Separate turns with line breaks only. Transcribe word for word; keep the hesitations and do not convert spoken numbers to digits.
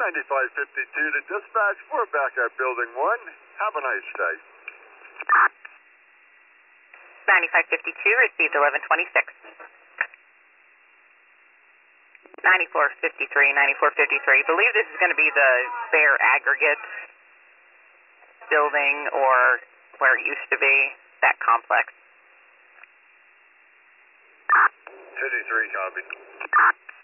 ninety-five fifty-two to dispatch for backup building one. Have a nice day.
ninety-five fifty-two received eleven twenty-six. ninety-four fifty-three, ninety-four fifty-three. Believe this is going to be the Bear Aggregate building or where it used to be, that complex.
fifty-three copied.